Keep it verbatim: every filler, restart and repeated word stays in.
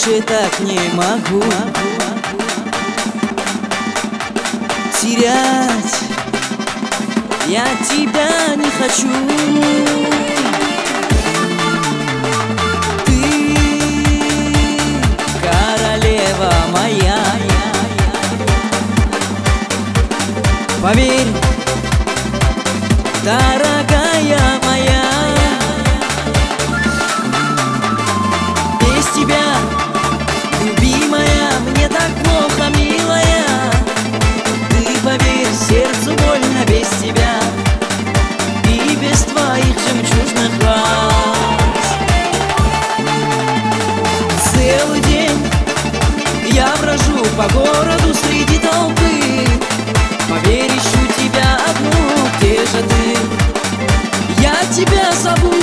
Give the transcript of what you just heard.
больше так не могу терять, я тебя не хочу. Ты королева моя, поверь, дорогая моя. Без тебя, любимая, мне так плохо, милая. Ты поверь, сердцу больно без тебя и без твоих жемчужных глаз. Целый день я брожу по городу среди толпы. Поверь, ищу тебя одну, где же ты? Я тебя зову.